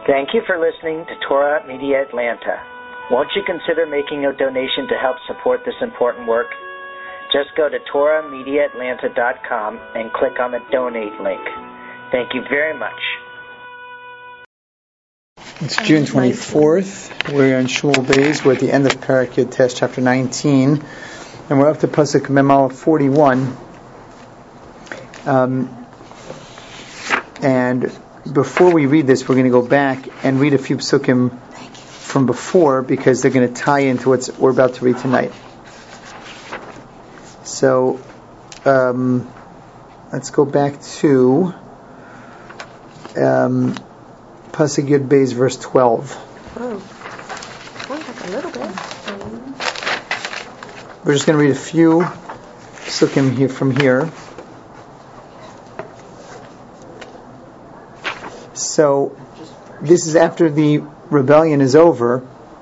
Thank you for listening to Torah Media Atlanta. Won't you consider making a donation to help support this important work? Just go to TorahMediaAtlanta.com and click on the donate link. Thank you very much. It's June 24th. We're in Shul Beis. We're at the end of Parak Yud Tes, chapter 19, and we're up to Pasuk Mem Aleph 41. And before we read this, we're going to go back and read a few psukim from before, because they're going to tie into what we're about to read tonight. So, let's go back to Pasuk Yud Beis, verse 12. Oh, like a little bit. We're just going to read a few psukim here from here. So, this is after the rebellion is over,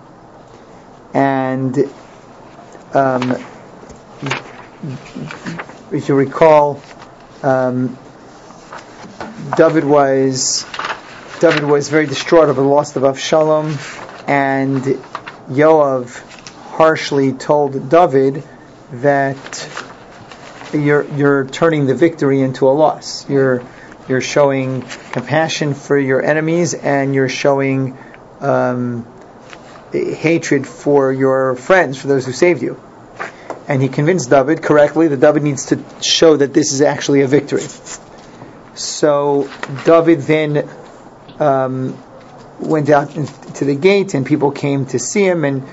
and if you recall, David was very distraught over the loss of Avshalom, and Yoav harshly told David that you're turning the victory into a loss. You're showing compassion for your enemies, and you're showing hatred for your friends, for those who saved you. And he convinced David correctly that David needs to show that this is actually a victory. So David then went out to the gate, and people came to see him, and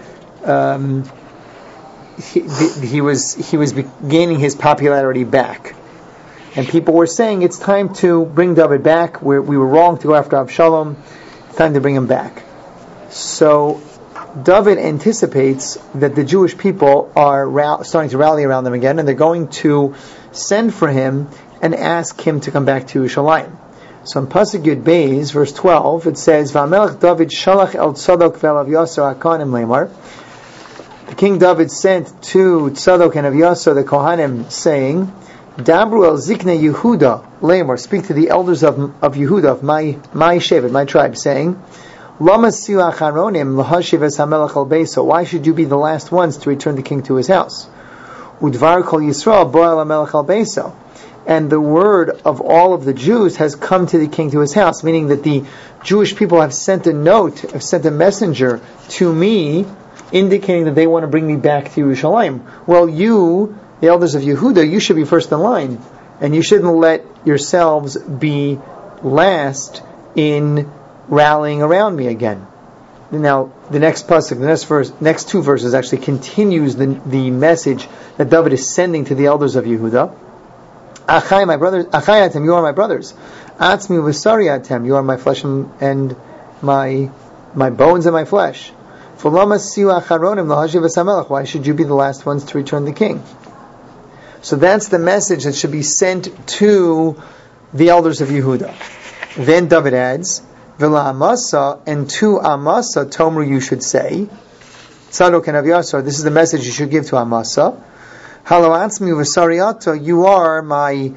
he was gaining his popularity back. And people were saying, it's time to bring David back. We were wrong to go after Avshalom. It's time to bring him back. So David anticipates that the Jewish people are starting to rally around them again, and they're going to send for him and ask him to come back to Yerushalayim. So in Pasuk Yud Beis, verse 12, it says, "V'amelech David shalach el Tzadok ve'el Avyasar HaKohanim leimar." The King David sent to Tzadok and Avyasar the Kohanim, saying, "Dabru el Zikne Yehuda leimar." Speak to the elders of Yehuda, of my shevet, my tribe, saying, "Lama siu acharonim lahashiv es hamelech al beiso." Why should you be the last ones to return the king to his house? Udvar kol Yisrael bo'el hamelech al beiso. And the word of all of the Jews has come to the king to his house, meaning that the Jewish people have sent a messenger to me, indicating that they want to bring me back to Yerushalayim. Well, you, the elders of Yehuda, you should be first in line, and you shouldn't let yourselves be last in rallying around me again. Now, the next pasuk, next two verses actually continues the message that David is sending to the elders of Yehuda. Achai, my brothers, Achayatem, you are my brothers. Atzmi v'sariyatem, you are my flesh and my bones and my flesh. Why should you be the last ones to return the king? So that's the message that should be sent to the elders of Yehuda. Then David adds, V'la Amasa, and to Amasa, Tomru, you should say, Tzadok and Avyasar, this is the message you should give to Amasa. Halo Atzmi v'sariyato, you are my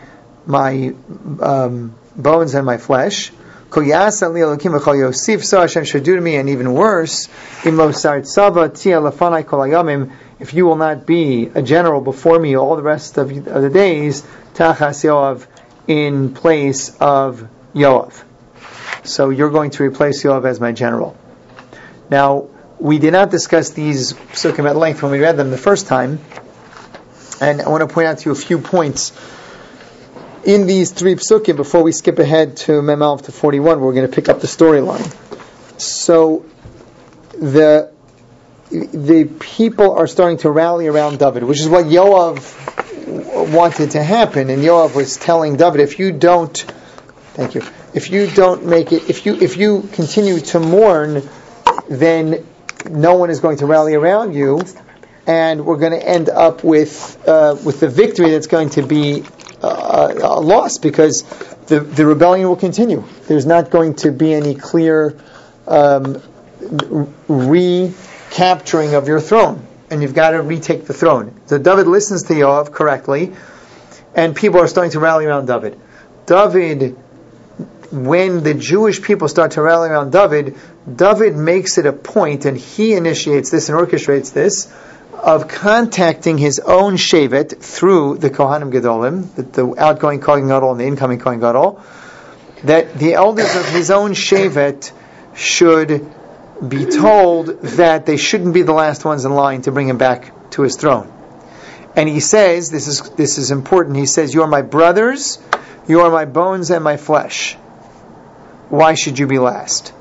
bones and my flesh. Kol yasa li Elokim v'chol yosif, so Hashem should do to me, and even worse, im lo sartzava tia lefanai kol hayamim, if you will not be a general before me all the rest of the days, tachas Yoav, in place of Yoav. So you're going to replace Yoav as my general. Now, we did not discuss these psukim at length when we read them the first time, and I want to point out to you a few points in these three psukim before we skip ahead to Mem Aleph to 41. We're going to pick up the storyline. So the people are starting to rally around David, which is what Yoav wanted to happen. And Yoav was telling David, if you don't make it, if you continue to mourn, then no one is going to rally around you, and we're going to end up with the victory that's going to be a loss, because the rebellion will continue. There's not going to be any clear recapturing of your throne, and you've got to retake the throne. So David listens to Yoav correctly, and people are starting to rally around David. David when the Jewish people start to rally around David, David makes it a point, and he initiates this and orchestrates this, of contacting his own Shevet through the Kohanim Gedolim, the outgoing Kohen Gadol and the incoming Kohen Gadol, that the elders of his own Shevet should be told that they shouldn't be the last ones in line to bring him back to his throne. And he says, this is important, he says, you are my brothers, you are my bones and my flesh. Why should you be last?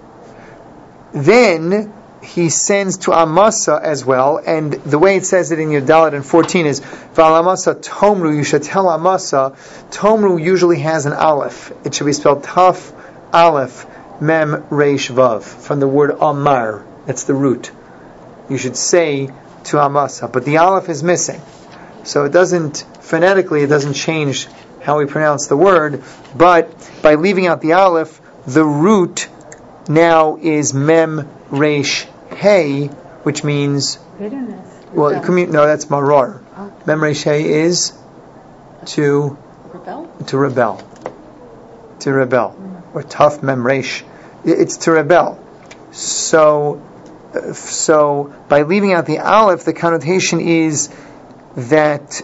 Then he sends to Amasa as well, and the way it says it in Yudalit and 14 is, Val Amasa Tomru, you should tell Amasa, Tomru usually has an aleph. It should be spelled Taf, aleph, mem, reish, vav, from the word Amar. That's the root. You should say to Amasa, but the aleph is missing. So it doesn't, phonetically, it doesn't change how we pronounce the word, but by leaving out the aleph, the root now is mem, reish, hey, which means bitterness. Well, no, that's maror. Oh. Mem, reish, hey is to rebel, or tough mem, reish. It's to rebel. So by leaving out the aleph, the connotation is that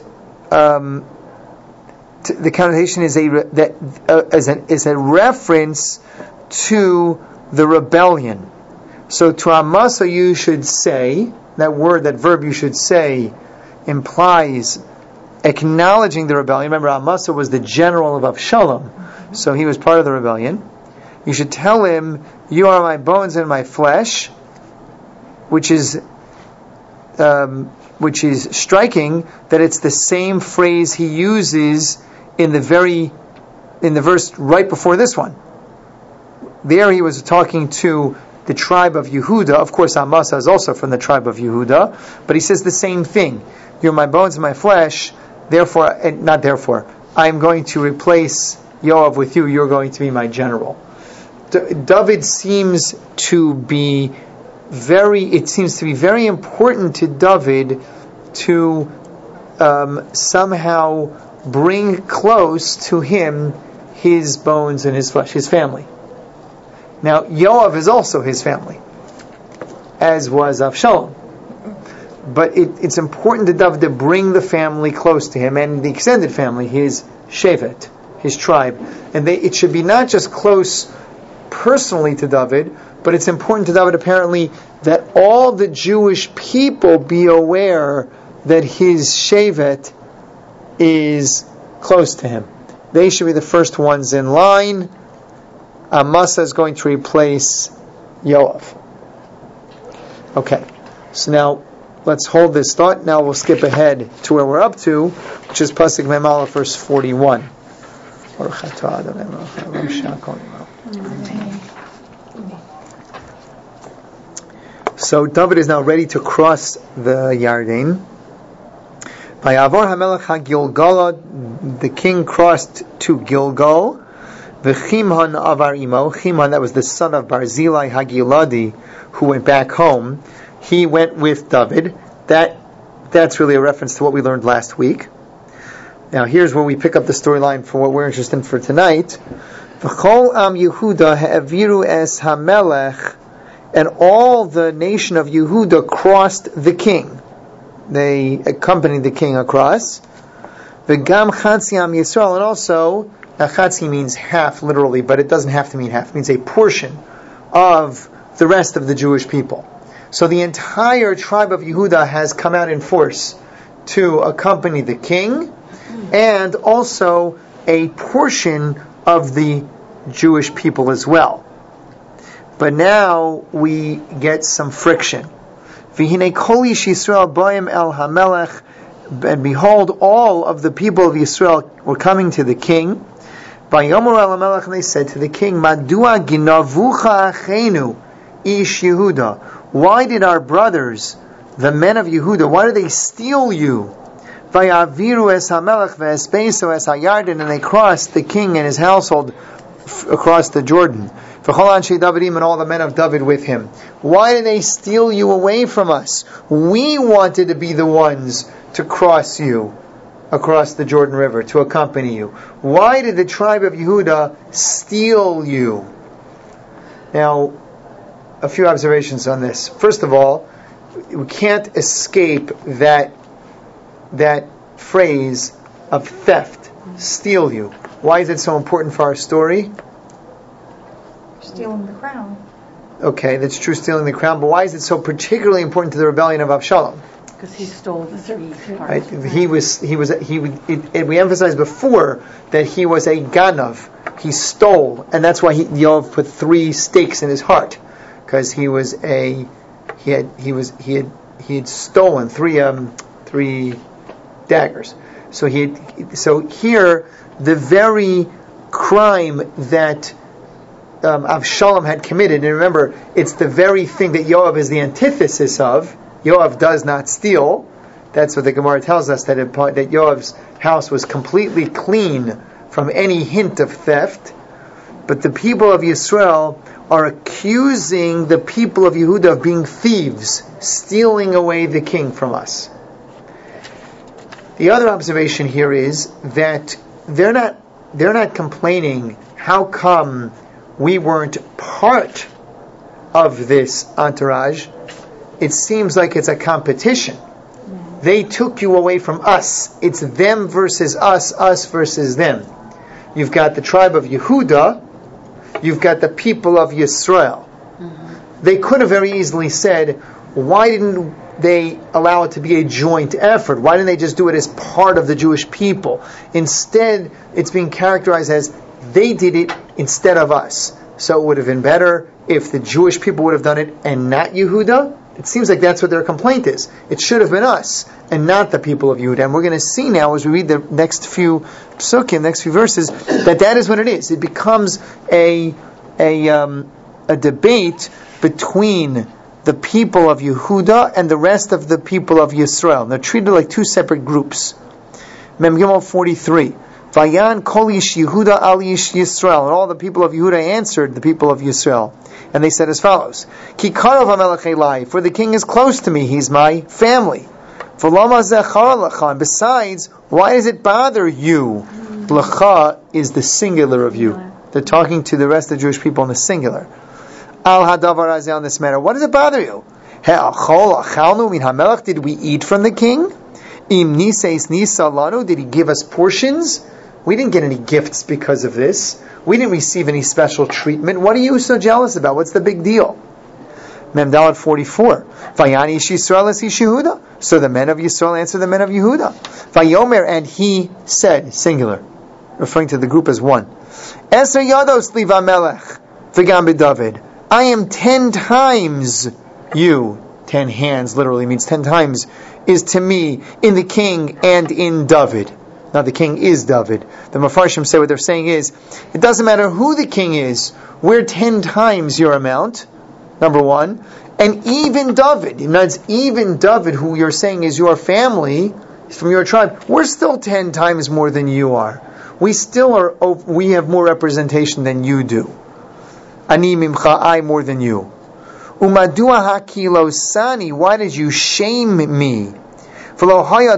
the connotation is a reference to the rebellion. So to Amasa you should say, that verb you should say implies acknowledging the rebellion. Remember, Amasa was the general of Avshalom, so he was part of the rebellion. You should tell him, you are my bones and my flesh, which is striking that it's the same phrase he uses in the verse right before this one. There he was talking to the tribe of Yehuda. Of course, Amasa is also from the tribe of Yehuda, but he says the same thing. You're my bones and my flesh, I am going to replace Yoav with you. You're going to be my general. David seems to be very important to David to somehow bring close to him his bones and his flesh, his family. Now, Yoav is also his family, as was Avshalom. But it's important to David to bring the family close to him, and the extended family, his Shevet, his tribe. And it should be not just close personally to David, but it's important to David apparently that all the Jewish people be aware that his Shevet is close to him. They should be the first ones in line. Amasa is going to replace Yoav. Okay, so now let's hold this thought. Now we'll skip ahead to where we're up to, which is Pasuk Mem Aleph, verse 41. So David is now ready to cross the Yarden. The king crossed to Gilgal. V'chimhan avar imo. Chimhan, that was the son of Barzillai Hagiladi, who went back home. He went with David. That's really a reference to what we learned last week. Now here's where we pick up the storyline for what we're interested in for tonight. V'chol am Yehuda ha'aviru es hamelech, and all the nation of Yehuda crossed the king. They accompanied the king across. V'gam chatzi am Yisrael, and also, now chatzi means half literally, but it doesn't have to mean half. It means a portion of the rest of the Jewish people. So the entire tribe of Yehuda has come out in force to accompany the king, and also a portion of the Jewish people as well. But now we get some friction. V'hinei kol ish Yisrael ba'im el hamelech, and behold, all of the people of Yisrael were coming to the king. V'yomer el hamelech, and they said to the king, Madua ginavucha achenu ish Yehuda. Why did our brothers, the men of Yehuda, why did they steal you? Vayaviru es hamelech ve'espeso es hayarden, and they crossed the king and his household across the Jordan. V'chol anshe Davidim, and all the men of David with him. Why did they steal you away from us? We wanted to be the ones to cross you. across the Jordan River to accompany you? Why did the tribe of Yehuda steal you? Now, a few observations on this. First of all, we can't escape that phrase of theft, steal you. Why is it so important for our story? Stealing the crown. Okay, that's true, stealing the crown, but why is it so particularly important to the rebellion of Avshalom? Because he stole the three parts. Right? We emphasized before that he was a ganav. He stole, and that's why Yoav put 3 stakes in his heart, because he had stolen 3 daggers. So here the very crime that Avshalom had committed, and remember, it's the very thing that Yoav is the antithesis of. Yoav does not steal. That's what the Gemara tells us, that Yoav's house was completely clean from any hint of theft. But the people of Yisrael are accusing the people of Yehuda of being thieves, stealing away the king from us. The other observation here is that they're not complaining, how come we weren't part of this entourage? It seems like it's a competition. They took you away from us. It's them versus us versus them. You've got the tribe of Yehuda, you've got the people of Yisrael. They could have very easily said, why didn't they allow it to be a joint effort? Why didn't they just do it as part of the Jewish people? Instead, it's being characterized as they did it instead of us. So it would have been better if the Jewish people would have done it and not Yehuda. It seems like that's what their complaint is. It should have been us and not the people of Yehuda. And we're going to see now as we read the next few psukim, next few verses, that is what it is. It becomes a debate between the people of Yehuda and the rest of the people of Yisrael. They're treated like 2 separate groups. Mem Gimel 43. Vayan kol ish Yehuda al ish Yisrael. And all the people of Yehuda answered the people of Yisrael. And they said as follows: Ki karov hamelech elai, for the king is close to me, he's my family. V'lama zechar lecha, and besides, why does it bother you? Lecha is the singular of you. They're talking to the rest of the Jewish people in the singular. Al hadavar hazeh, on this matter, what does it bother you? He'achol achalnu min hamelech, did we eat from the king? Im niseis nisa lanu, did he give us portions? We didn't get any gifts because of this. We didn't receive any special treatment. What are you so jealous about? What's the big deal? Mem Daled 44. Vayani ish Yisrael es ish Yehuda. So the men of Yisrael answered the men of Yehuda. Vayomer, and he said, singular, referring to the group as one. Eser yados li v'melech v'gam b'David. I am 10 times you. 10 hands literally means 10 times is to me in the king and in David. Now the king is David. The Mefarshim say what they're saying is, it doesn't matter who the king is, we're 10 times your amount, number one. And even David, even David, who you're saying is your family, from your tribe, we're still 10 times more than you are. We have more representation than you do. Ani mimcha, I more than you. Umadua hakilosani, why did you shame me? And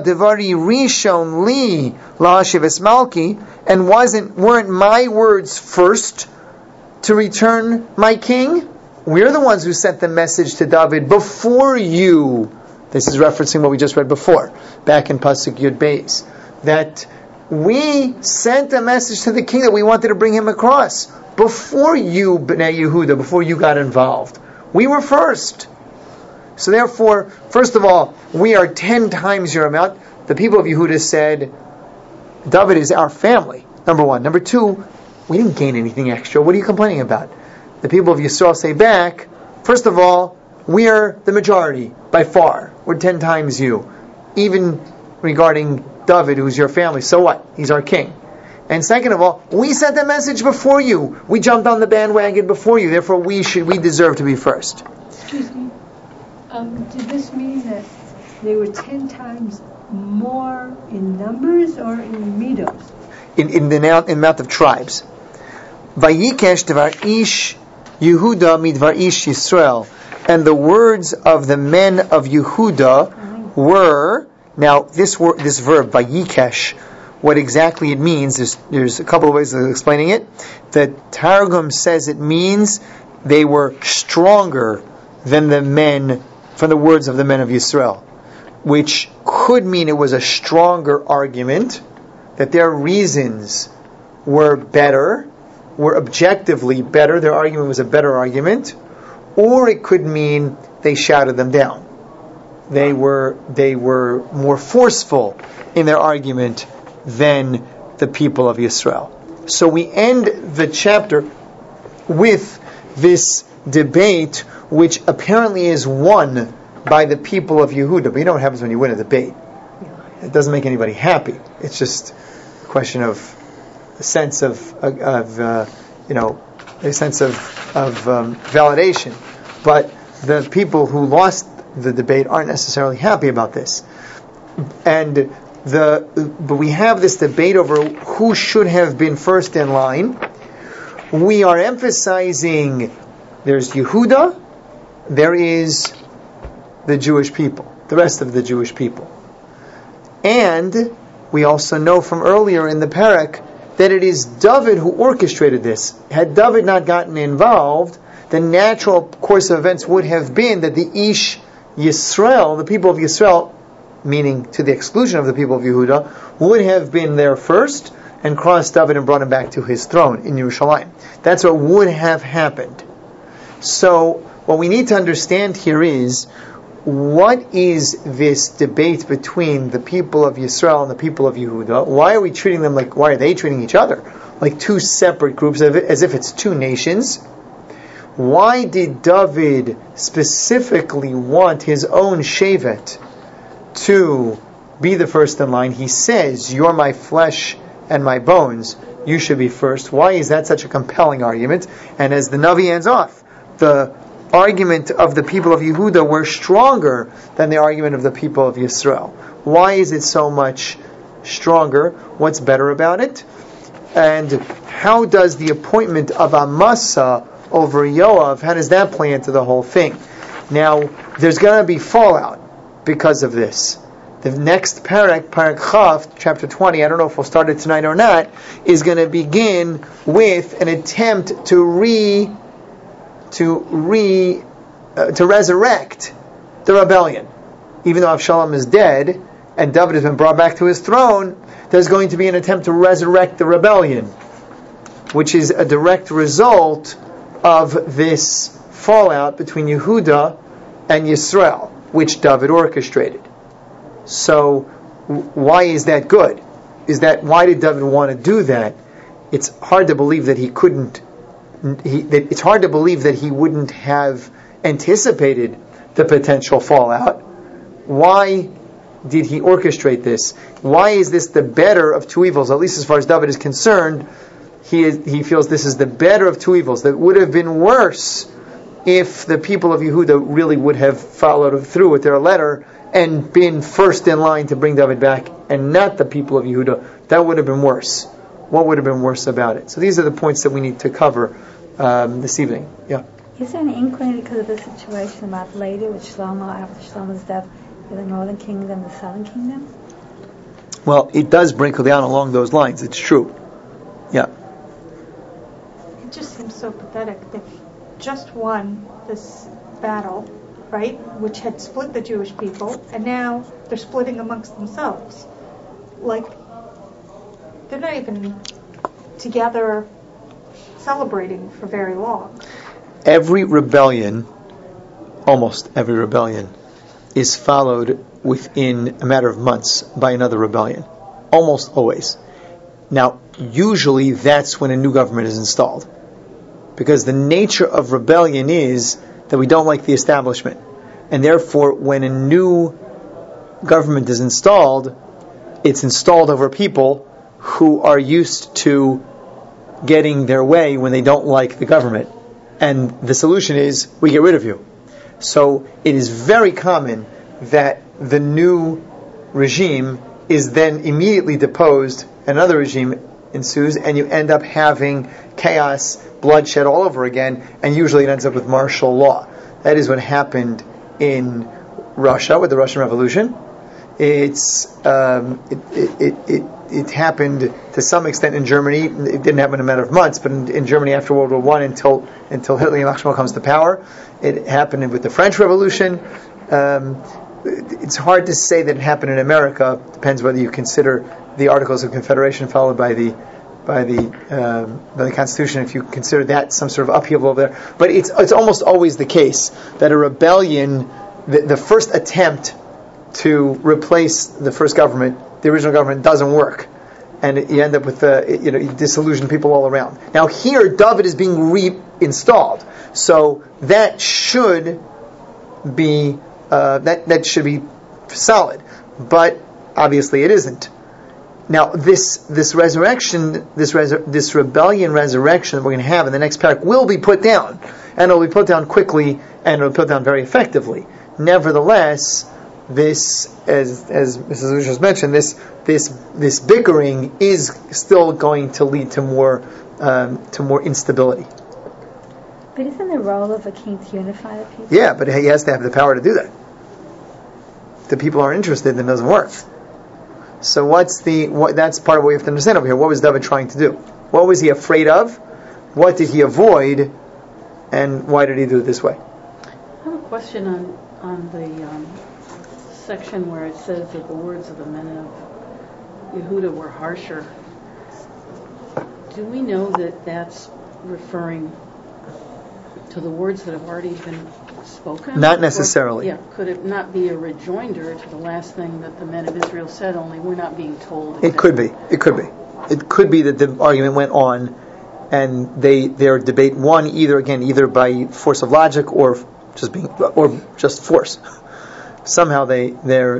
weren't my words first to return my king? We're the ones who sent the message to David before you. This is referencing what we just read before, back in Pasuk Yud Beis, that we sent a message to the king that we wanted to bring him across before you, Bnei Yehuda, before you got involved. We were first. So therefore, first of all, we are 10 times your amount. The people of Yehuda said, David is our family, number one. Number two, we didn't gain anything extra. What are you complaining about? The people of Yisrael say back, first of all, we are the majority, by far. We're 10 times you. Even regarding David, who's your family, so what? He's our king. And second of all, we sent the message before you. We jumped on the bandwagon before you. Therefore, we deserve to be first. Excuse me. Did this mean that they were 10 times more in numbers or in midos? In the amount of tribes. Vayikesh devar ish Yehuda midvar ish Yisrael. And the words of the men of Yehuda were Now, this verb, vayikesh, what exactly it means, there's a couple of ways of explaining it. The Targum says it means they were stronger than the men, from the words of the men of Yisrael, which could mean it was a stronger argument, that their reasons were better, were objectively better, their argument was a better argument, or it could mean they shouted them down. They were more forceful in their argument than the people of Yisrael. So we end the chapter with this debate, which apparently is won by the people of Yehuda. But you know what happens when you win a debate? It doesn't make anybody happy. It's just a question of a sense of validation. But the people who lost the debate aren't necessarily happy about this. But we have this debate over who should have been first in line. We are emphasizing there's Yehuda, there is the Jewish people, the rest of the Jewish people. And we also know from earlier in the parak that it is David who orchestrated this. Had David not gotten involved, the natural course of events would have been that the Ish Yisrael, the people of Yisrael, meaning to the exclusion of the people of Yehuda, would have been there first and crossed David and brought him back to his throne in Yerushalayim. That's what would have happened. So what we need to understand here is, what is this debate between the people of Yisrael and the people of Yehuda? Why are we treating them why are they treating each other like two separate groups, as if it's two nations? Why did David specifically want his own shevet to be the first in line? He says, "You're my flesh and my bones, you should be first." Why is that such a compelling argument? And as the Navi ends off, the argument of the people of Yehuda were stronger than the argument of the people of Yisrael. Why is it so much stronger? What's better about it? And how does the appointment of Amasa over Yoav, how does that play into the whole thing? Now, there's going to be fallout because of this. The next parak Chav, chapter 20, I don't know if we'll start it tonight or not, is going to begin with an attempt to resurrect the rebellion. Even though Avshalom is dead and David has been brought back to his throne, there's going to be an attempt to resurrect the rebellion, which is a direct result of this fallout between Yehuda and Yisrael, which David orchestrated. So, why is that good? Why did David want to do that? It's hard to believe that he couldn't. It's hard to believe that he wouldn't have anticipated the potential fallout. Why did he orchestrate this? Why is this the better of two evils? At least as far as David is concerned, he feels this is the better of two evils. That would have been worse if the people of Yehuda really would have followed through with their letter and been first in line to bring David back, and not the people of Yehuda. That would have been worse. What would have been worse about it? So these are the points that we need to cover this evening. Yeah. Is there an inkling because of the situation about later with Shlomo, after Shlomo's death, in the northern kingdom, the southern kingdom? Well, it does break down along those lines. It's true. Yeah. It just seems so pathetic. They've just won this battle, right, which had split the Jewish people, and now they're splitting amongst themselves. Like, they're not even together celebrating for very long. Every rebellion, almost every rebellion, is followed within a matter of months by another rebellion. Almost always. Now, usually that's when a new government is installed. Because the nature of rebellion is that we don't like the establishment. And therefore, when a new government is installed, it's installed over people who are used to getting their way when they don't like the government. And the solution is, we get rid of you. So it is very common that the new regime is then immediately deposed, another regime ensues, and you end up having chaos, bloodshed all over again, and usually it ends up with martial law. That is what happened in Russia with the Russian Revolution. It happened to some extent in Germany. It didn't happen in a matter of months, but in Germany after World War I, until Hitler and Yamach Shmuel comes to power. It happened with the French Revolution. It's hard to say that it happened in America. Depends whether you consider the Articles of Confederation followed by the Constitution, if you consider that some sort of upheaval over there. But it's almost always the case that a rebellion, the first attempt to replace the first government, the original government, doesn't work, and you end up with you disillusion people all around. Now here, David is being reinstalled, so that should be that should be solid, but obviously it isn't. Now this resurrection, this rebellion resurrection that we're going to have in the next parak will be put down, and it will be put down quickly, and it will be put down very effectively. Nevertheless, this, as Mrs. Lucia has mentioned, this bickering is still going to lead to more instability. But isn't the role of a king to unify the people? Yeah, but he has to have the power to do that. If the people aren't interested, then it doesn't work. So that's part of what we have to understand over here. What was David trying to do? What was he afraid of? What did he avoid? And why did he do it this way? I have a question on the section where it says that the words of the men of Yehuda were harsher. Do we know that that's referring to the words that have already been spoken? Not necessarily. Could it not be a rejoinder to the last thing that the men of Israel said, only we're not being told? It could be. It could be that the argument went on, and their debate won either by force of logic or just force. Somehow the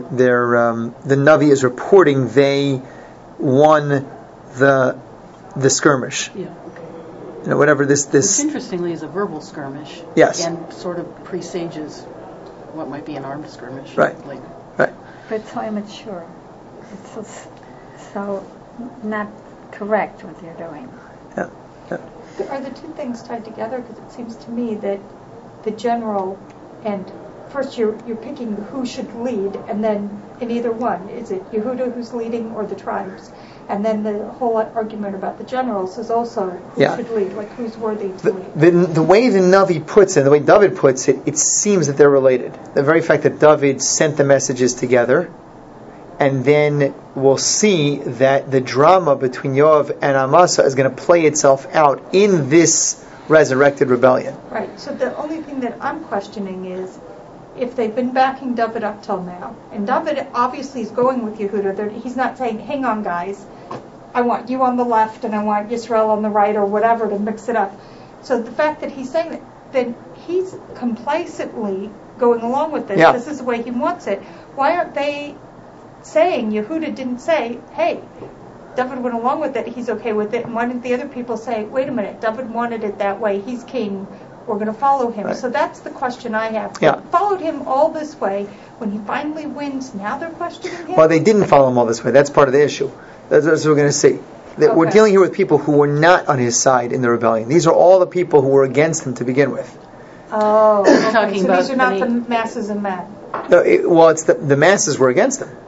Navi is reporting they won the skirmish. Yeah. Okay. Whatever this. Which interestingly is a verbal skirmish. Yes. And sort of presages what might be an armed skirmish. Right. Later. Right. But it's so immature. It's so not correct what they're doing. Yeah. Are the two things tied together? Because it seems to me that the general and first you're picking who should lead, and then in either one, is it Yehuda who's leading or the tribes? And then the whole argument about the generals is also who should lead, like who's worthy to lead. The way the Navi puts it, the way David puts it, it seems that they're related. The very fact that David sent the messages together, and then we'll see that the drama between Yoav and Amasa is going to play itself out in this resurrected rebellion. Right. So the only thing that I'm questioning is if they've been backing David up till now, and David obviously is going with Yehuda. He's not saying, "Hang on, guys, I want you on the left and I want Yisrael on the right," or whatever, to mix it up. So the fact that he's saying that, then he's complacently going along with this. Yeah. This is the way he wants it. Why aren't they saying, Yehuda didn't say, "Hey, David went along with it, he's okay with it," and why didn't the other people say, "Wait a minute, David wanted it that way, he's king, we're going to follow him." Right. So that's the question I have. Yeah. They followed him all this way. When he finally wins, now they're questioning him? Well, they didn't follow him all this way. That's part of the issue. That's what we're going to see. That We're dealing here with people who were not on his side in the rebellion. These are all the people who were against him to begin with. Oh, okay. Talking So about these are not the masses and men. No, it's the masses were against him.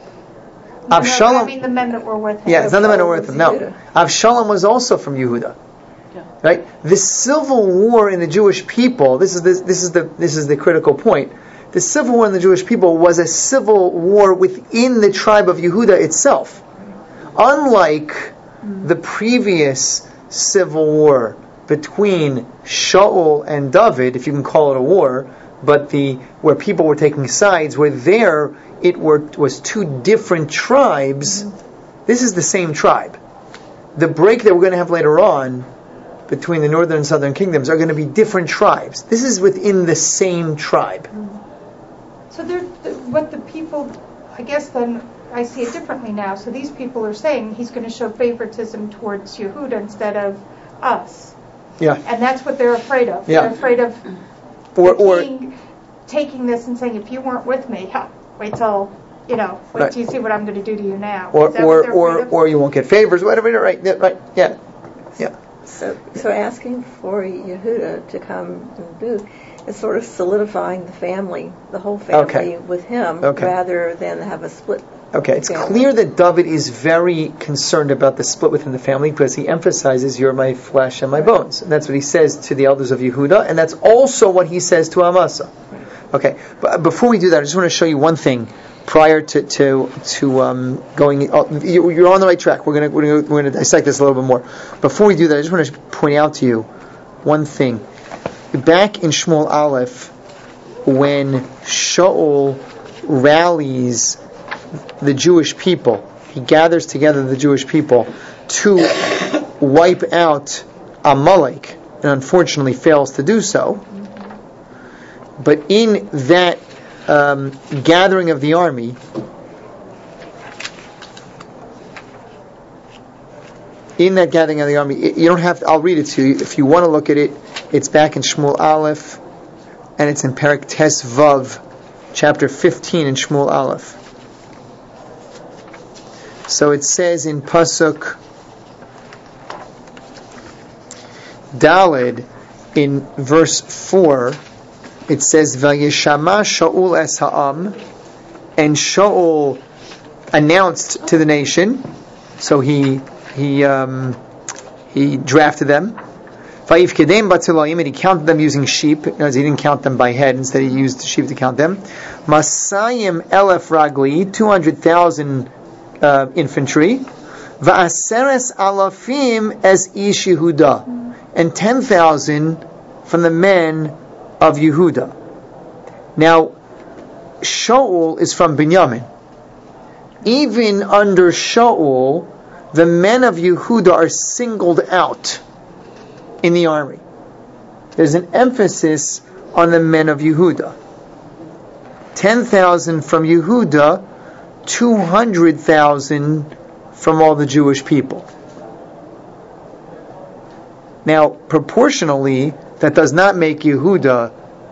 No, Avshalom, I mean the men that were with him. yeah, it's not the men who were with him. No, Avshalom was also from Yehuda. Yeah. Right? The civil war in the Jewish people. This is the critical point. The civil war in the Jewish people was a civil war within the tribe of Yehuda itself. Unlike the previous civil war between Shaul and David, if you can call it a war, but where people were taking sides, where there was two different tribes. This is the same tribe. The break that we're going to have later on between the northern and southern kingdoms are going to be different tribes. This is within the same tribe. So what the people, I guess then I see it differently now. So these people are saying he's going to show favoritism towards Yehuda instead of us. Yeah. And that's what they're afraid of. Yeah. They're afraid of the king taking this and saying, if you weren't with me, wait till you see what I'm going to do to you now. Or you won't get favors, whatever. Right? Yeah. So asking for Yehuda to come and do is sort of solidifying the family, the whole family with him, rather than have a split. Okay, it's clear that David is very concerned about the split within the family because he emphasizes, "You're my flesh and my bones." And that's what he says to the elders of Yehuda, and that's also what he says to Amasa. Okay, but before we do that, I just want to show you one thing prior to going. You're on the right track. We're going to dissect this a little bit more. Before we do that, I just want to point out to you one thing. Back in Shmuel Aleph, when Shaul rallies the Jewish people, he gathers together the Jewish people to wipe out Amalek, and unfortunately fails to do so. But in that gathering of the army, you don't have to, I'll read it to you. If you want to look at it, it's back in Shmuel Aleph, and it's in Perek Tes Vav, chapter 15 in Shmuel Aleph. So it says in Pasuk Daled, in verse 4, it says, Vayeshama Shaul es ha'am, and Shaul announced to the nation, so he drafted them. Vayifkedem batzilayim, and he counted them using sheep, because he didn't count them by head, instead he used sheep to count them. Masayim elef ragli, 200,000 infantry. Va'aseres alafim es ish Yehuda, and 10,000 from the men of Yehuda. Now, Shaul is from Binyamin. Even under Shaul, the men of Yehuda are singled out in the army. There's an emphasis on the men of Yehuda. 10,000 from Yehuda, 200,000 from all the Jewish people. Now, proportionally, that does not make Yehuda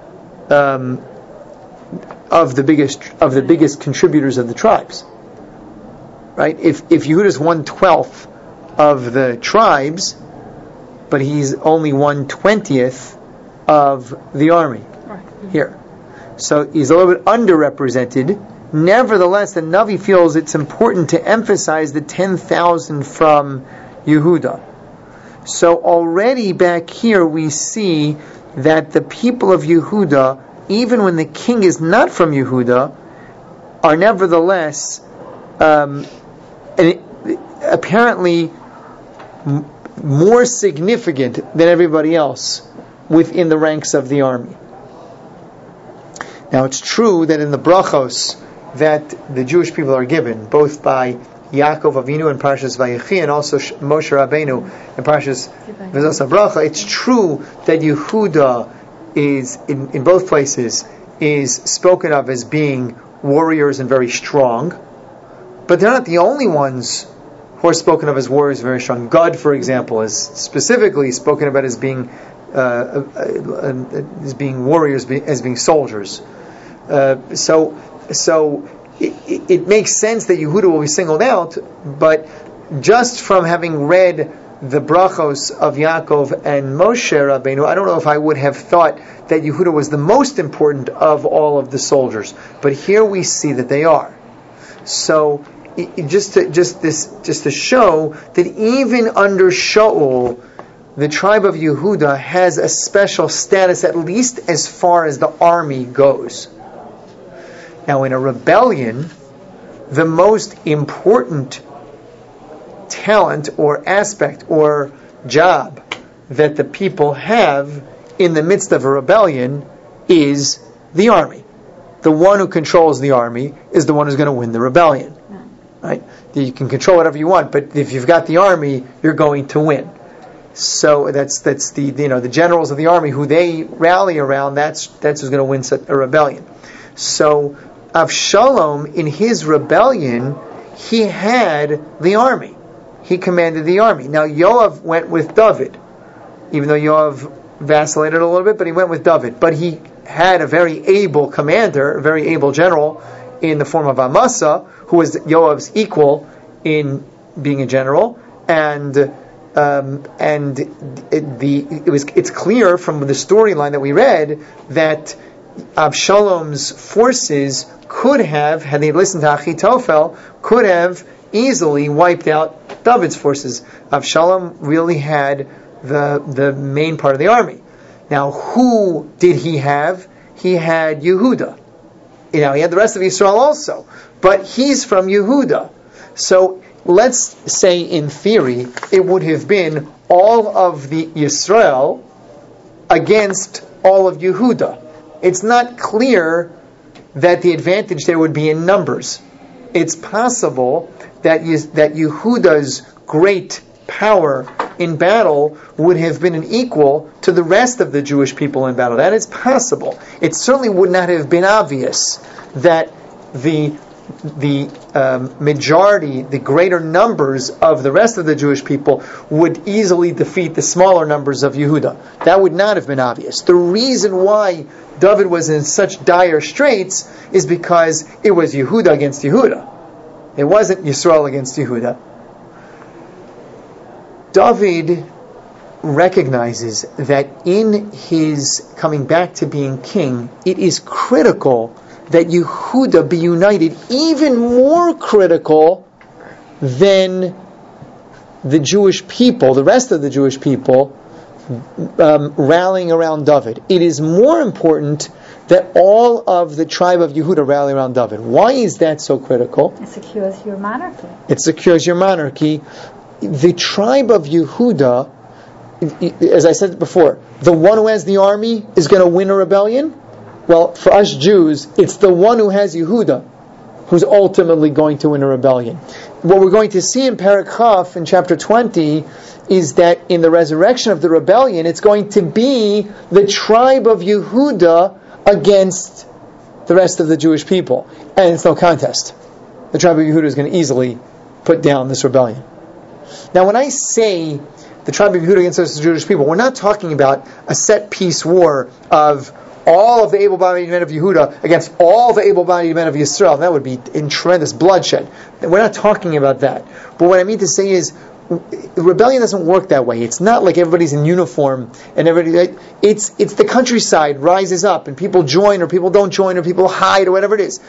of the biggest contributors of the tribes, right? If Yehuda is 1/12 of the tribes, but he's only 1/20 of the army here, so he's a little bit underrepresented. Nevertheless, the Navi feels it's important to emphasize the 10,000 from Yehuda. So already back here we see that the people of Yehuda, even when the king is not from Yehuda, are nevertheless apparently more significant than everybody else within the ranks of the army. Now it's true that in the brachos that the Jewish people are given, both by Yaakov Avinu in Parshas Vayechi and also Moshe Rabbeinu in Parshas V'zos HaBracha, it's true that Yehuda is, in both places, is spoken of as being warriors and very strong, but they're not the only ones who are spoken of as warriors and very strong. Gad, for example, is specifically spoken about as being warriors, as being soldiers. So it makes sense that Yehuda will be singled out, but just from having read the brachos of Yaakov and Moshe Rabbeinu, I don't know if I would have thought that Yehuda was the most important of all of the soldiers. But here we see that they are. So just to show that even under Shaul, the tribe of Yehuda has a special status, at least as far as the army goes. Now, in a rebellion, the most important talent or aspect or job that the people have in the midst of a rebellion is the army. The one who controls the army is the one who's going to win the rebellion. Right? You can control whatever you want, but if you've got the army, you're going to win. So that's the generals of the army who they rally around. That's who's going to win a rebellion. So Avshalom, in his rebellion, he had the army. He commanded the army. Now Yoav went with David, even though Yoav vacillated a little bit, but he went with David. But he had a very able commander, a very able general in the form of Amasa, who was Yoav's equal in being a general, and it's clear from the storyline that we read that Avshalom's forces could have, had they listened to Achitophel, could have easily wiped out David's forces. Avshalom really had the main part of the army. Now, who did he have? He had Yehuda. He had the rest of Israel also, but he's from Yehuda. So let's say, in theory, it would have been all of the Yisrael against all of Yehuda. It's not clear that the advantage there would be in numbers. It's possible that Yehuda's great power in battle would have been an equal to the rest of the Jewish people in battle. That is possible. It certainly would not have been obvious that the majority, the greater numbers of the rest of the Jewish people would easily defeat the smaller numbers of Yehuda. That would not have been obvious. The reason why David was in such dire straits is because it was Yehuda against Yehuda. It wasn't Yisrael against Yehuda. David recognizes that in his coming back to being king, it is critical that Yehuda be united, even more critical than the Jewish people, the rest of the Jewish people, rallying around David. It is more important that all of the tribe of Yehuda rally around David. Why is that so critical? It secures your monarchy. It secures your monarchy. The tribe of Yehuda, as I said before, the one who has the army is going to win a rebellion. Well, for us Jews, it's the one who has Yehuda who's ultimately going to win a rebellion. What we're going to see in Perek Chaf in chapter 20 is that in the resurrection of the rebellion, it's going to be the tribe of Yehuda against the rest of the Jewish people. And it's no contest. The tribe of Yehuda is going to easily put down this rebellion. Now, when I say the tribe of Yehuda against the Jewish people, we're not talking about a set-piece war of all of the able-bodied men of Yehuda against all the able-bodied men of Yisrael. That would be in tremendous bloodshed. We're not talking about that. But what I mean to say is, rebellion doesn't work that way. It's not like everybody's in uniform and everybody. It's the countryside rises up and people join or people don't join or people hide or whatever it is.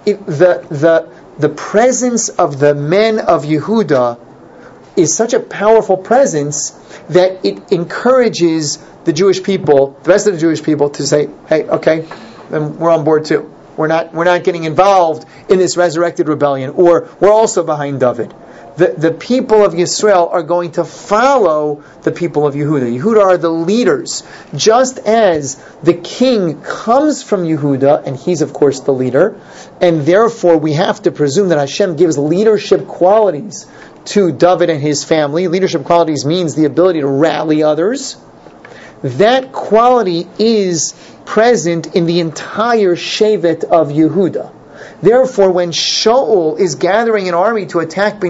The presence of the men of Yehuda is such a powerful presence that it encourages the Jewish people, the rest of the Jewish people, to say, "Hey, okay, then we're on board too. We're not getting involved in this resurrected rebellion, or we're also behind David." The people of Yisrael are going to follow the people of Yehuda. Yehuda are the leaders. Just as the king comes from Yehuda, and he's of course the leader, and therefore we have to presume that Hashem gives leadership qualities to David and his family. Leadership qualities means the ability to rally others. That quality is present in the entire Shevet of Yehuda. Therefore, when Shaul is gathering an army to attack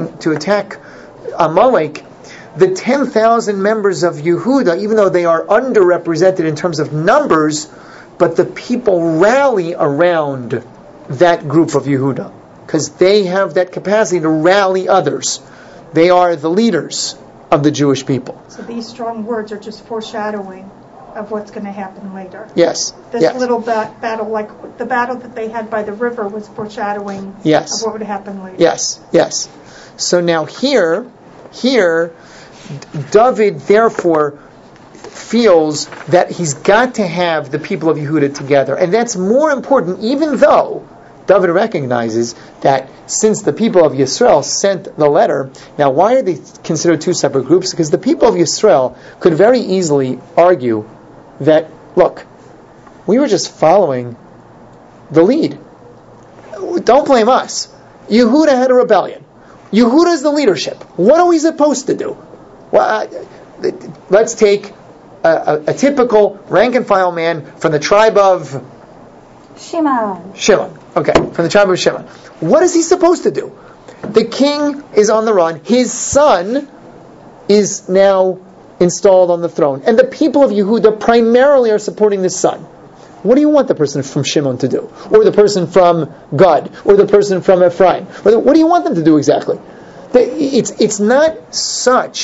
Amalek, the 10,000 members of Yehuda, even though they are underrepresented in terms of numbers, but the people rally around that group of Yehuda because they have that capacity to rally others. They are the leaders of the Jewish people. So these strong words are just foreshadowing of what's going to happen later. Yes. This little battle, like the battle that they had by the river, was foreshadowing of what would happen later. Yes. So now here, David therefore feels that he's got to have the people of Yehuda together. And that's more important, even though David recognizes that since the people of Yisrael sent the letter, now why are they considered two separate groups? Because the people of Yisrael could very easily argue that, look, we were just following the lead. Don't blame us. Yehuda had a rebellion. Yehuda is the leadership. What are we supposed to do? Well, let's take a typical rank and file man from the tribe of Shimon. Okay, from the tribe of Shimon. What is he supposed to do? The king is on the run. His son is now installed on the throne. And the people of Yehuda primarily are supporting the son. What do you want the person from Shimon to do? Or the person from Gad? Or the person from Ephraim? What do you want them to do exactly? It's not such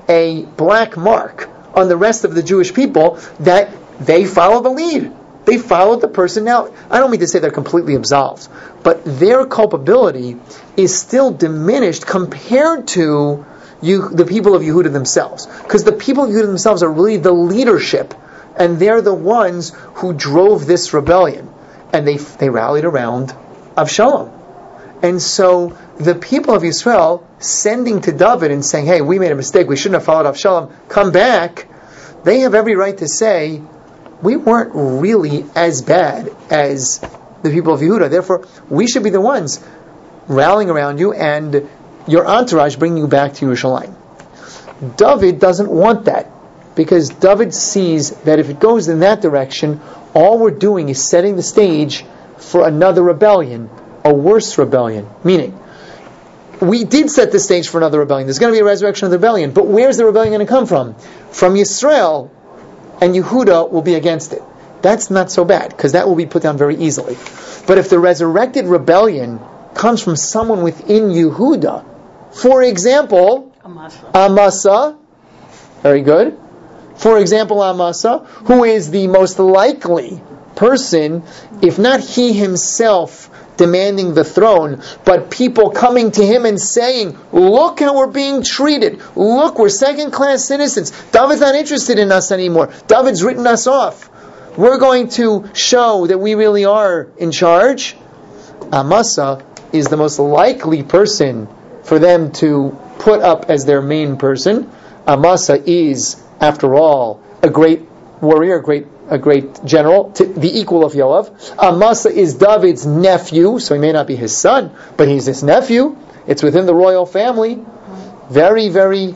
a black mark on the rest of the Jewish people that they follow the lead. They follow the person. Now, I don't mean to say they're completely absolved, but their culpability is still diminished compared to the people of Yehuda themselves. Because the people of Yehuda themselves are really the leadership, and they're the ones who drove this rebellion. And they rallied around Avshalom. And so the people of Israel sending to David and saying, hey, we made a mistake, we shouldn't have followed Avshalom, come back, they have every right to say, we weren't really as bad as the people of Yehuda, therefore we should be the ones rallying around you and your entourage bringing you back to Yerushalayim. David doesn't want that, because David sees that if it goes in that direction, all we're doing is setting the stage for another rebellion, a worse rebellion. Meaning, we did set the stage for another rebellion. There's going to be a resurrection of the rebellion. But where's the rebellion going to come from? From Yisrael, and Yehuda will be against it. That's not so bad, because that will be put down very easily. But if the resurrected rebellion comes from someone within Yehuda, for example, Amasa, very good. For example, Amasa, who is the most likely person, if not he himself demanding the throne, but people coming to him and saying, look how we're being treated. Look, we're second-class citizens. David's not interested in us anymore. David's written us off. We're going to show that we really are in charge. Amasa is the most likely person for them to put up as their main person. Amasa is, after all, a great warrior, a great general, the equal of Yoav. Amasa is David's nephew, so he may not be his son, but he's his nephew. It's within the royal family. Very, very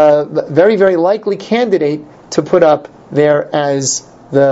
likely candidate to put up there as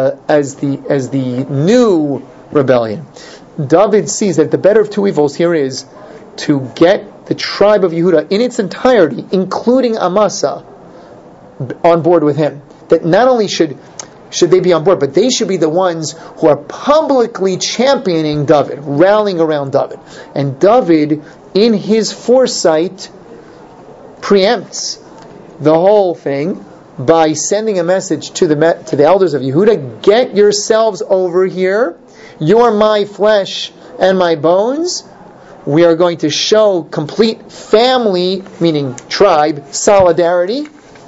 the new rebellion. David sees that the better of two evils here is to get the tribe of Yehuda in its entirety, including Amasa, on board with him. That not only should they be on board, but they should be the ones who are publicly championing David, rallying around David. And David, in his foresight, preempts the whole thing by sending a message to the elders of Yehuda, get yourselves over here, you're my flesh and my bones. We are going to show complete family, meaning tribe, solidarity,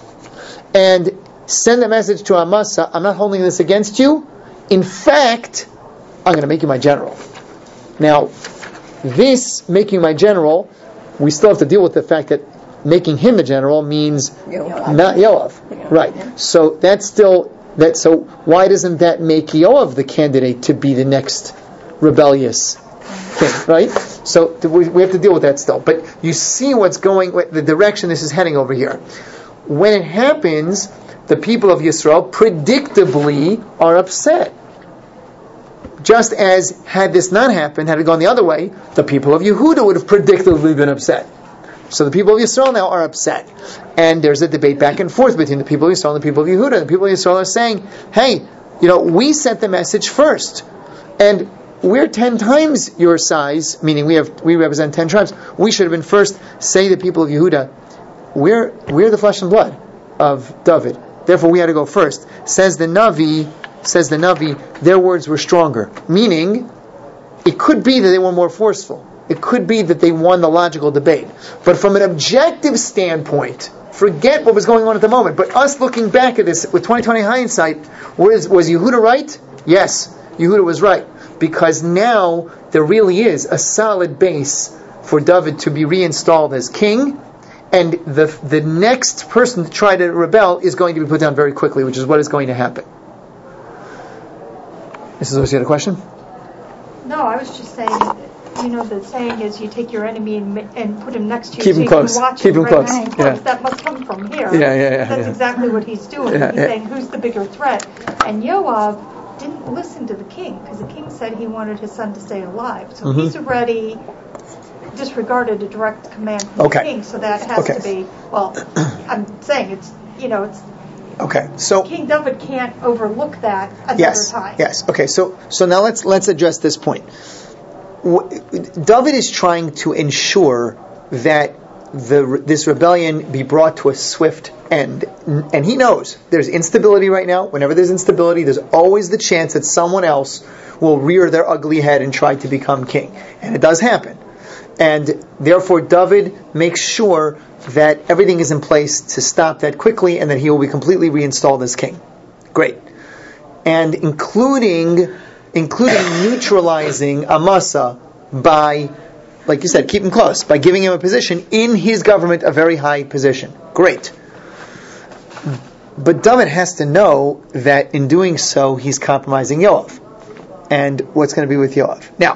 and send a message to Amasa, I'm not holding this against you. In fact, I'm going to make you my general. Now, this making you my general, we still have to deal with the fact that making him the general means not Yoav. Yeah. Right. Yeah. So that's still that. So why doesn't that make Yoav the candidate to be the next rebellious king? Right. So we have to deal with that still. But you see what's going, the direction this is heading over here. When it happens, the people of Yisrael predictably are upset. Just as had this not happened, had it gone the other way, the people of Yehuda would have predictably been upset. So the people of Yisrael now are upset. And there's a debate back and forth between the people of Yisrael and the people of Yehuda. The people of Yisrael are saying, hey, we sent the message first. And we're 10 times your size, meaning we represent 10 tribes. We should have been first. Say the people of Yehuda, we're the flesh and blood of David. Therefore we had to go first. Says the Navi, their words were stronger. Meaning, it could be that they were more forceful. It could be that they won the logical debate. But from an objective standpoint, forget what was going on at the moment. But us looking back at this with 20/20 hindsight, was Yehuda right? Yes, Yehuda was right. Because now there really is a solid base for David to be reinstalled as king. And the next person to try to rebel is going to be put down very quickly, which is what is going to happen. Mrs. Lewis, you had a question? No, I was just saying, the saying is you take your enemy and put him next to you. Keep him close. Keep him close. Yeah. That must come from here. Yeah. That's exactly what he's doing. He's saying, who's the bigger threat? And Yoav didn't listen to the king, because the king said he wanted his son to stay alive. So he's already disregarded a direct command from the king, so that has to be, I'm saying it's okay. So King David can't overlook that another time. Yes. Okay. So now let's address this point. David is trying to ensure that this rebellion be brought to a swift end. And he knows there's instability right now. Whenever there's instability, there's always the chance that someone else will rear their ugly head and try to become king. And it does happen. And therefore David makes sure that everything is in place to stop that quickly and that he will be completely reinstalled as king. Great. And including neutralizing Amasa by, like you said, keep him close, by giving him a position in his government, a very high position. Great. But David has to know that in doing so, he's compromising Yoav. And what's going to be with Yoav? Now,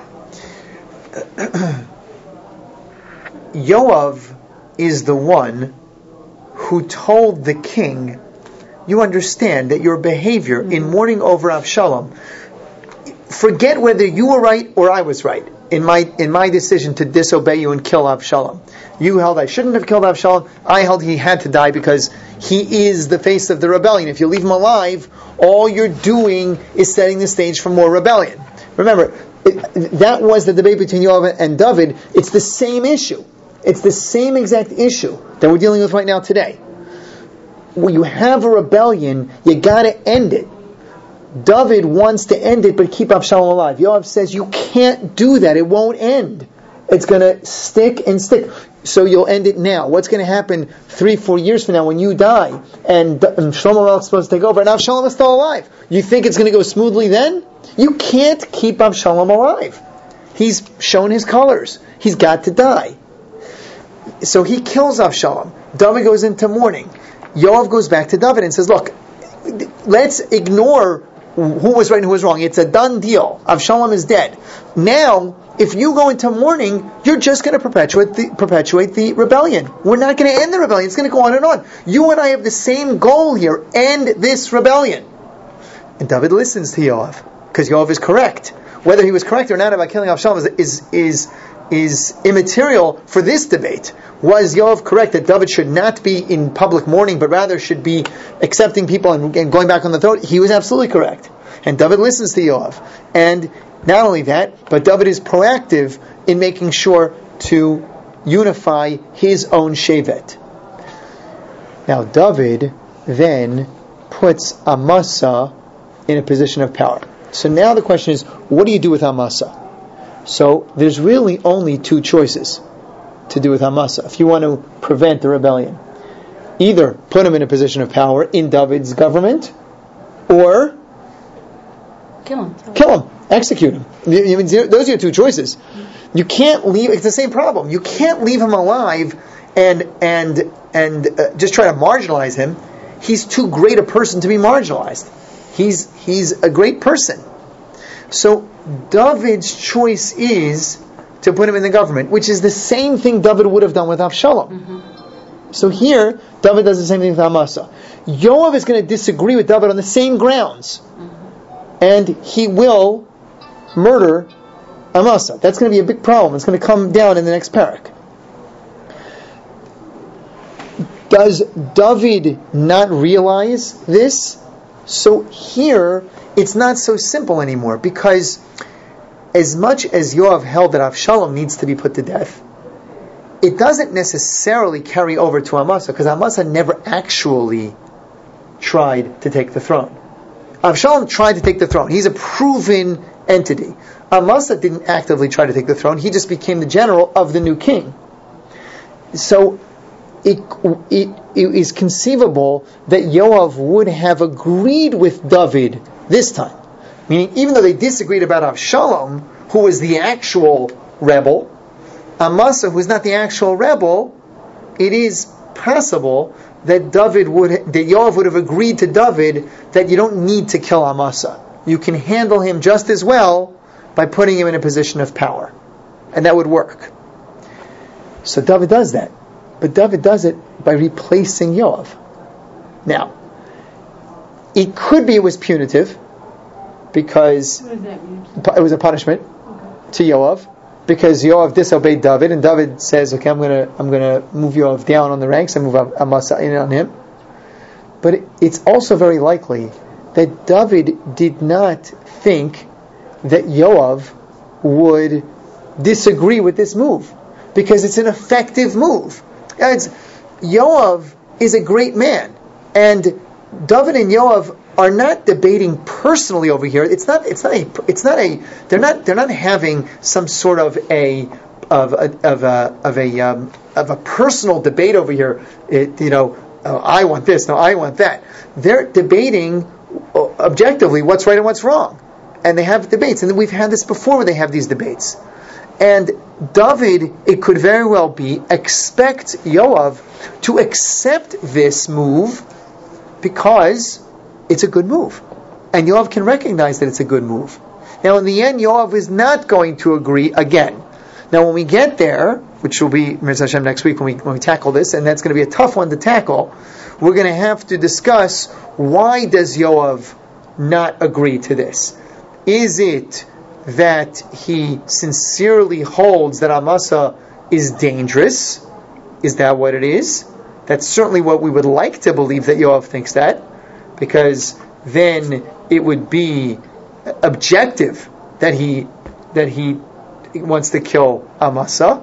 Yoav is the one who told the king, you understand that your behavior in mourning over Avshalom, forget whether you were right or I was right in my decision to disobey you and kill Avshalom. You held I shouldn't have killed Avshalom. I held he had to die because he is the face of the rebellion. If you leave him alive, all you're doing is setting the stage for more rebellion. Remember, that was the debate between Yoav and David. It's the same issue. It's the same exact issue that we're dealing with right now today. When you have a rebellion, you gotta end it. David wants to end it, but keep Avshalom alive. Yoav says, you can't do that. It won't end. It's gonna stick and stick. So you'll end it now. What's gonna happen 3-4 years from now when you die, and Shlomo Melech is supposed to take over, and Avshalom is still alive? You think it's gonna go smoothly then? You can't keep Avshalom alive. He's shown his colors. He's got to die. So he kills Avshalom. David goes into mourning. Yoav goes back to David and says, look, let's ignore who was right and who was wrong. It's a done deal. Avshalom is dead. Now, if you go into mourning, you're just going to perpetuate the rebellion. We're not going to end the rebellion. It's going to go on and on. You and I have the same goal here. End this rebellion. And David listens to Yoav, because Yoav is correct. Whether he was correct or not about killing Avshalom is immaterial for this debate. Was Yoav correct that David should not be in public mourning, but rather should be accepting people and going back on the throne? He was absolutely correct. And David listens to Yoav. And not only that, but David is proactive in making sure to unify his own shevet. Now David then puts Amasa in a position of power. So now the question is, what do you do with Amasa? So there's really only two choices to do with Amasa if you want to prevent the rebellion. Either put him in a position of power in David's government, or kill him, execute him. Those are your two choices. You can't leave. It's the same problem. You can't leave him alive and just try to marginalize him. He's too great a person to be marginalized. He's a great person. So David's choice is to put him in the government, which is the same thing David would have done with Avshalom. Mm-hmm. So here, David does the same thing with Amasa. Yoav is going to disagree with David on the same grounds. Mm-hmm. And he will murder Amasa. That's going to be a big problem. It's going to come down in the next parak. Does David not realize this? So here, it's not so simple anymore, because as much as Yoav held that Avshalom needs to be put to death, it doesn't necessarily carry over to Amasa, because Amasa never actually tried to take the throne. Avshalom tried to take the throne. He's a proven entity. Amasa didn't actively try to take the throne. He just became the general of the new king. So it is conceivable that Yoav would have agreed with David this time. Meaning, even though they disagreed about Avshalom, who was the actual rebel, Amasa, who is not the actual rebel, it is possible that Yoav would have agreed to David that you don't need to kill Amasa. You can handle him just as well by putting him in a position of power. And that would work. So David does that. But David does it by replacing Yoav. Now, it could be it was punitive, because it was a punishment to Yoav, because Yoav disobeyed David, and David says, "Okay, I'm gonna move Yoav down on the ranks and move Amasa in on him." But it's also very likely that David did not think that Yoav would disagree with this move, because it's an effective move. Guys, Yoav is a great man, and David and Yoav are not debating personally over here. They're not having some sort of a personal debate over here. I want this, no, I want that. They're debating objectively what's right and what's wrong, and they have debates. And we've had this before, where they have these debates. And David, it could very well be, expect Yoav to accept this move because it's a good move. And Yoav can recognize that it's a good move. Now in the end, Yoav is not going to agree again. Now when we get there, which will be Mitzvah Hashem next week when we tackle this, and that's going to be a tough one to tackle, we're going to have to discuss, why does Yoav not agree to this? Is it that he sincerely holds that Amasa is dangerous? Is that what it is? That's certainly what we would like to believe, that Yoav thinks that, because then it would be objective that he wants to kill Amasa.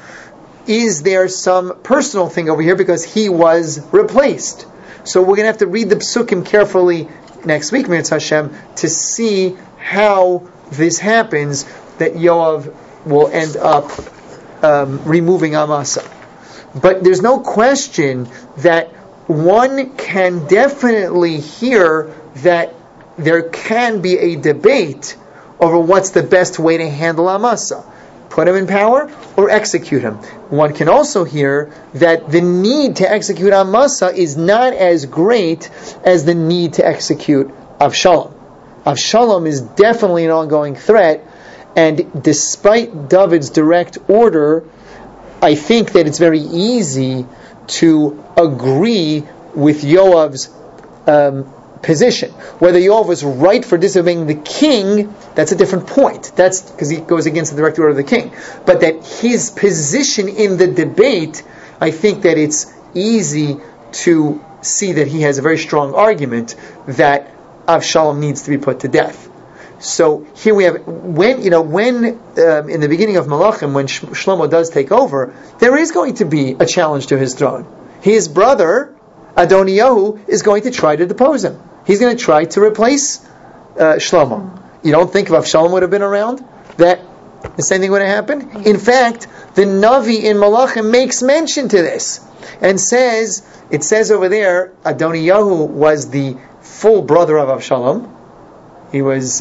Is there some personal thing over here because he was replaced? So we're going to have to read the psukim carefully next week, Mitzvah Hashem, to see how this happens, that Yoav will end up removing Amasa. But there's no question that one can definitely hear that there can be a debate over what's the best way to handle Amasa. Put him in power or execute him. One can also hear that the need to execute Amasa is not as great as the need to execute Avshalom. Avshalom is definitely an ongoing threat, and despite David's direct order, I think that it's very easy to agree with Yoav's position. Whether Yoav was right for disobeying the king, that's a different point. That's because he goes against the direct order of the king. But that his position in the debate, I think that it's easy to see that he has a very strong argument that Avshalom needs to be put to death. So here we have, when in the beginning of Malachim, when Shlomo does take over, there is going to be a challenge to his throne. His brother Adoniyahu is going to try to depose him. He's going to try to replace Shlomo. You don't think if Avshalom would have been around, that the same thing would have happened? In fact, the Navi in Malachim makes mention to this and says, it says over there, Adoniyahu was the full brother of Avshalom. He was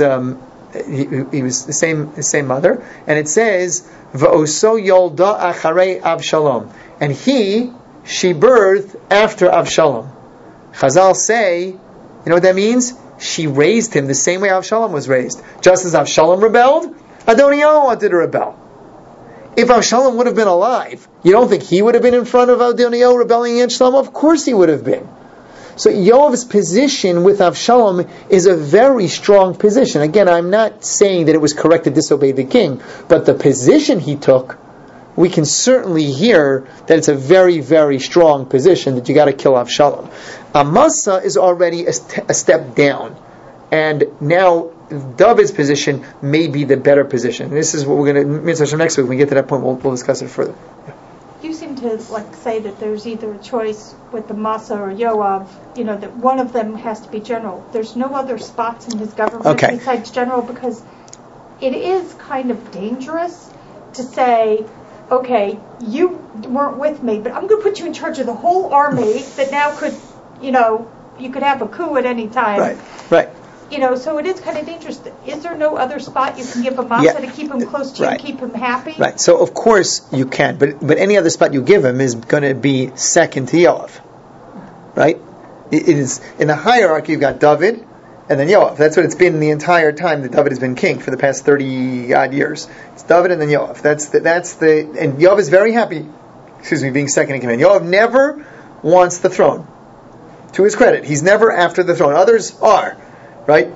the same mother, and it says Va'oso Yolda Acharei Avshalom, and she birthed after Avshalom. Chazal say, you know what that means? She raised him the same way Avshalom was raised. Just as Avshalom rebelled, Adoniyahu wanted to rebel. If Avshalom would have been alive, you don't think he would have been in front of Adoniyahu rebelling against Shlomo? Of course he would have been. So Yoav's position with Avshalom is a very strong position. Again, I'm not saying that it was correct to disobey the king, but the position he took, we can certainly hear that it's a very, very strong position that you got to kill Avshalom. Amasa is already a step down, and now David's position may be the better position. This is what we're going to Mitzvah next week. When we get to that point, we'll discuss it further. Yeah. You seem to say that there's either a choice with Amasa or Yoav, that one of them has to be general. There's no other spots in his government besides general, because it is kind of dangerous to say, okay, you weren't with me, but I'm going to put you in charge of the whole army that now could, you could have a coup at any time. Right. So it is kind of dangerous. Is there no other spot you can give Amasa to keep him close to you and keep him happy? Right. So of course you can, but any other spot you give him is going to be second to Yoav. Right? It is in the hierarchy. You've got David and then Yoav. That's what it's been the entire time that David has been king for the past 30 odd years. It's David and then Yoav. And Yoav is very happy. Being second in command. Yoav never wants the throne. To his credit, he's never after the throne. Others are. Right,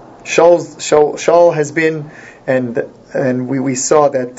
Shaul has been, and we saw that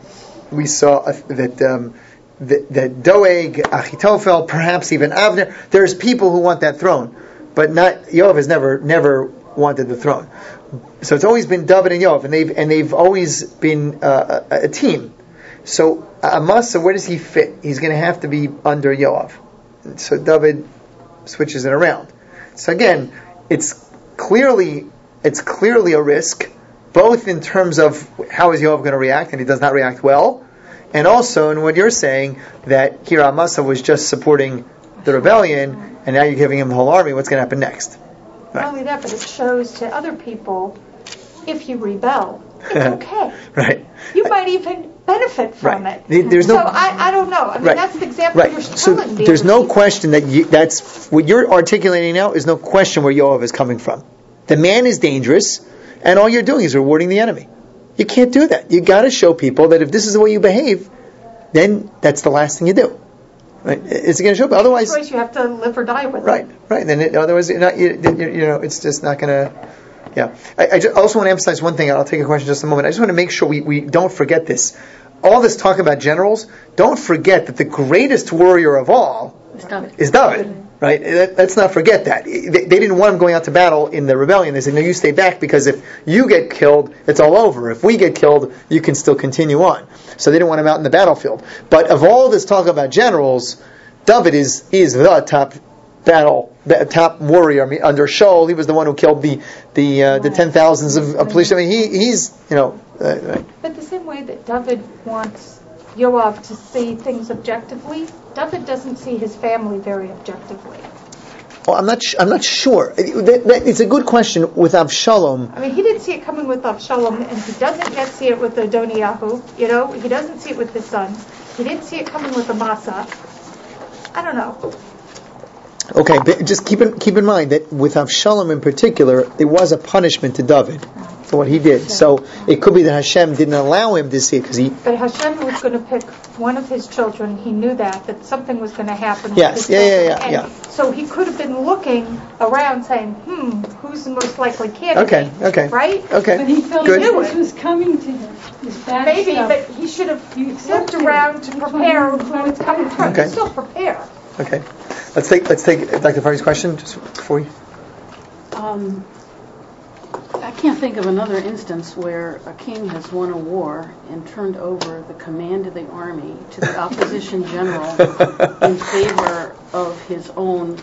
that Doeg, Achitophel, perhaps even Avner. There's people who want that throne, but not Yoav has never wanted the throne. So it's always been David and Yoav, and they've always been a team. So Amasa, where does he fit? He's going to have to be under Yoav. So David switches it around. So again, it's clearly a risk, both in terms of how is Yoav going to react, and he does not react well, and also in what you're saying, that here Amasa was just supporting the rebellion, and now you're giving him the whole army. What's going to happen next? Not only that, but it shows to other people, if you rebel, it's okay. Right. You might even benefit from it. There's so I don't know. I mean, that's the example you're telling me. There's no question that's what you're articulating now is no question where Yoav is coming from. The man is dangerous, and all you're doing is rewarding the enemy. You can't do that. You got to show people that if this is the way you behave, then that's the last thing you do. Right? It's going to show, but otherwise, choice you have to live or die with. Right. Then otherwise, it's just not going to. Yeah. I also want to emphasize one thing, and I'll take a question in just a moment. I just want to make sure we don't forget this. All this talk about generals, don't forget that the greatest warrior of all is David. Right? Let's not forget that. They didn't want him going out to battle in the rebellion. They said, no, you stay back, because if you get killed, it's all over. If we get killed, you can still continue on. So they didn't want him out in the battlefield. But of all this talk about generals, David is the top warrior. Under Shaul, he was the one who killed the 10,000s of police. I mean, he's right. But the same way that David wants Yoav to see things objectively, David doesn't see his family very objectively. Well, I'm not sure. It's a good question with Avshalom. I mean, he didn't see it coming with Avshalom, and he doesn't yet see it with Adoniyahu. He doesn't see it with his sons. He didn't see it coming with Amasa. I don't know. Okay, but just keep in mind that with Avshalom in particular, there was a punishment to David for what he did. So it could be that Hashem didn't allow him to see it because he. But Hashem was going to pick one of his children. He knew that something was going to happen. Yes, with his children. Yeah. So he could have been looking around, saying, "Who's the most likely candidate?" Okay. Right? Okay. But he felt this was coming to him. This bad Maybe, stuff. but he should have looked around to prepare when it's coming from. Okay. Still prepare. Okay. Let's take Dr. Farry's question just before we. I can't think of another instance where a king has won a war and turned over the command of the army to the opposition general in favor of his own,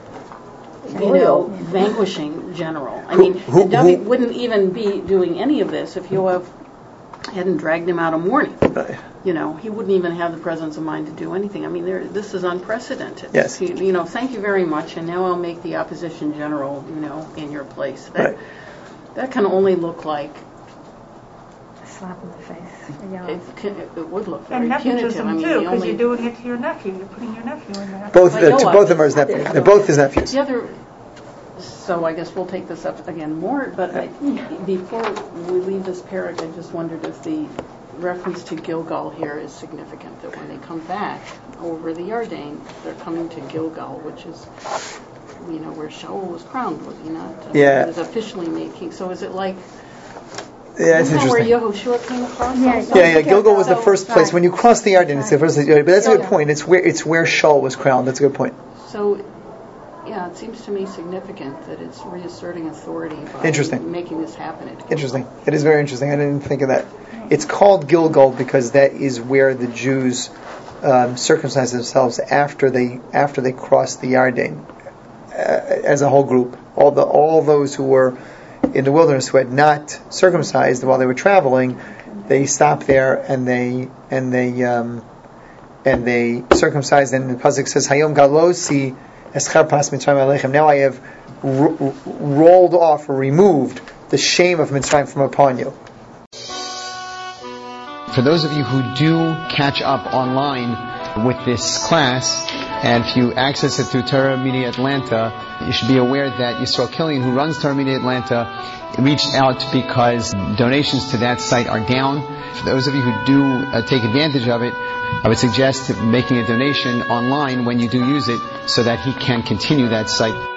vanquishing general. I mean, David wouldn't even be doing any of this if Yoav hadn't dragged him out of mourning. He wouldn't even have the presence of mind to do anything. I mean, this is unprecedented. Yes. Thank you very much, and now I'll make the opposition general, in your place. That can only look like a slap in the face. It would look very and punitive. Too, because you're doing it to your nephew. You're putting your nephew in there. Both of them are his nephews. They're both his nephews. So I guess we'll take this up again more. But before we leave this parak, I just wondered if the reference to Gilgal here is significant. That when they come back over the Yarden, they're coming to Gilgal, which is where Shaul was crowned, was he not? He was officially made king. So is it like? Yeah, it's interesting. Where Yehoshua came across? Yeah. Gilgal was the first place. When you cross the Yarden, it's the first place. But that's a good point. It's where Shaul was crowned. That's a good point. So, it seems to me significant that it's reasserting authority by making this happen. Interesting. It is very interesting. I didn't think of that. It's called Gilgal because that is where the Jews circumcised themselves after they crossed the Yarden. As a whole group, all those who were in the wilderness who had not circumcised while they were traveling, they stopped there and they circumcised. And the pasuk says, "Hayom galosi eschar pas mitzrayim aleichem." Now I have rolled off or removed the shame of Mitzrayim from upon you. For those of you who do catch up online with this class, and if you access it through Torah Media Atlanta, you should be aware that Yisrael Killian, who runs Torah Media Atlanta, reached out because donations to that site are down. For those of you who do take advantage of it, I would suggest making a donation online when you do use it so that he can continue that site.